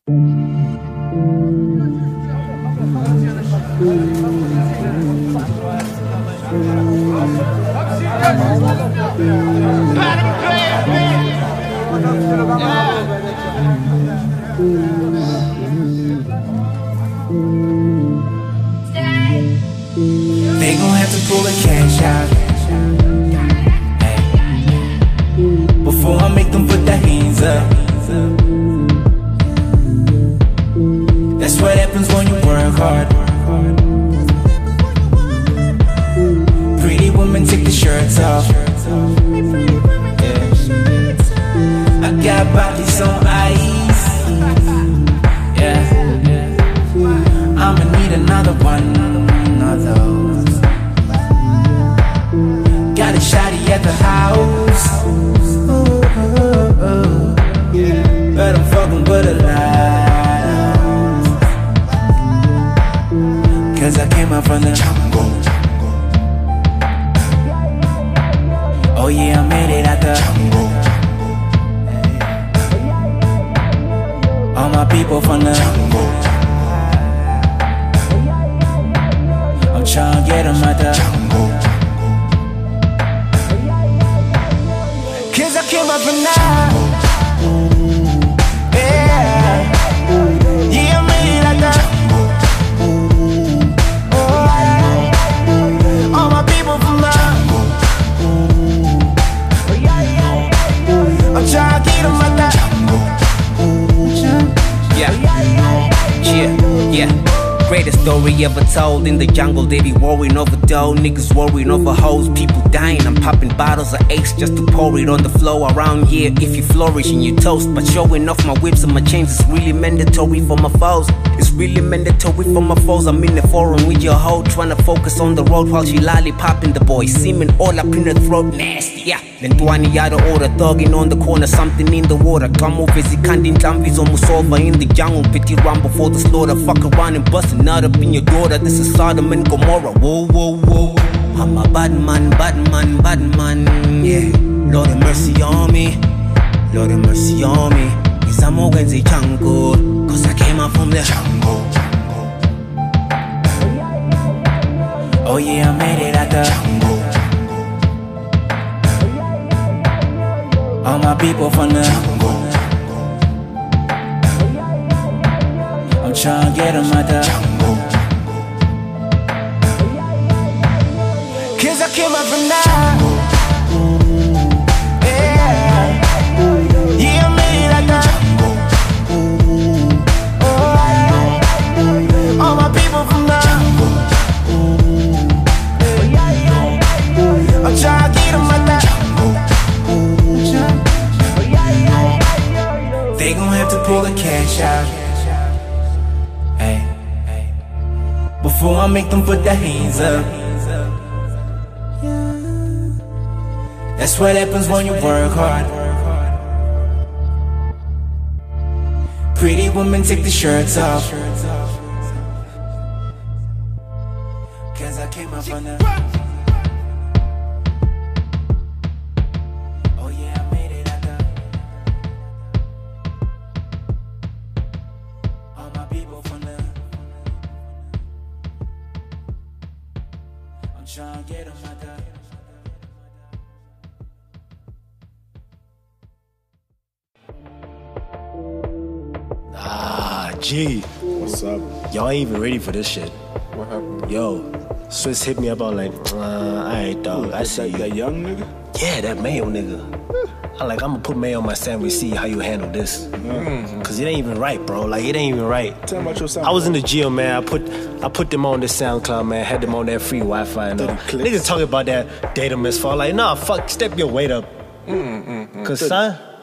They gon' have to pull the cash out, hey, before I make them put their hands up. That's what happens when you work hard. Pretty women take the shirts off. Yeah. I got bodies on ice. Yeah, I'ma need another one of those. Got a shawty at the house. But I'm fucking with a lot, 'cause I came out from the jungle. Oh yeah, I made it out the jungle. All my people from the jungle. I'm tryna get them out the jungle. 'Cause I came out from now. Greatest story ever told. In the jungle, they be worrying over dough. Niggas worrying over hoes, people dying. I'm popping bottles of Ace just to pour it on the floor. Around here, if you flourish and you toast. But showing off my whips and my chains is really mandatory for my foes. It's really mandatory for my foes. I'm in the forum with your hoe, trying to focus on the road while she lollipopping the boy. Semen all up in her throat, nasty, yeah. Then Dwani out of order, thugging on the corner, something in the water. Come over, he can't Tamvis almost over in the jungle. Pity run before the slaughter. Fuck around and busting out up in your daughter. This is Sodom and Gomorrah. Whoa, whoa, whoa. I'm a bad man, bad man, bad man. Yeah. Lord have mercy on me. Lord have mercy on me. Cause I'm against the jungle. Cause I came out from the jungle. Oh yeah, I made it out the jungle. All my people from the jungle. I'm tryna get them out the jungle. 'Cause I came out from now. They gon' have to pull the cash out, hey, before I make them put their hands up. That's what happens when you work hard. Pretty women take the shirts off. 'Cause I came out from the. G, what's up? Y'all ain't even ready for this shit. What happened? Yo, Swiss hit me up on like, alright dog, I see you. That young nigga? Yeah, that Mayo nigga. I'm gonna put Mayo on my sandwich, see how you handle this. Cause it ain't even right, bro. Like, it ain't even right. Tell me about your sound. I was in the gym, man. I put them on this SoundCloud, man. Had them on that free Wi-Fi and niggas talking about that data misfall. Like, nah, fuck, step your weight up. Cause son,